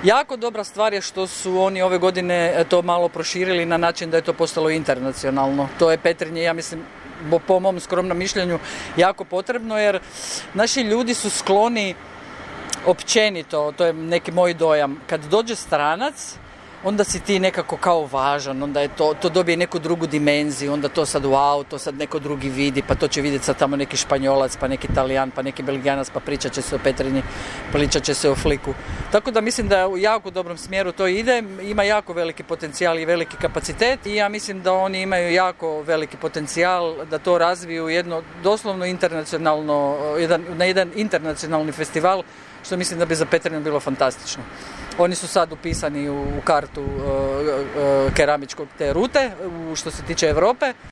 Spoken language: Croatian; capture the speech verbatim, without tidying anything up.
Jako dobra stvar je što su oni ove godine to malo proširili na način da je to postalo internacionalno. To je Petrinje, ja mislim, po mom skromnom mišljenju, jako potrebno jer naši ljudi su skloni općenito, to je neki moj dojam, kad dođe stranac, onda si ti nekako kao važan, onda je to, to dobije neku drugu dimenziju, onda to sad wow, to sad neko drugi vidi, pa to će vidjeti sad tamo neki Španjolac, pa neki Talijan, pa neki Belgijanac, pa pričat će se o Petrinji, pričat će se o Fliku. Tako da mislim da u jako dobrom smjeru to ide, ima jako veliki potencijal i veliki kapacitet i ja mislim da oni imaju jako veliki potencijal da to razviju jedno doslovno internacionalno, jedan, na jedan internacionalni festival, što mislim da bi za Petrinju bilo fantastično. Oni su sad upisani u kartu uh, uh, keramičkog te rute, uh, što se tiče Europe.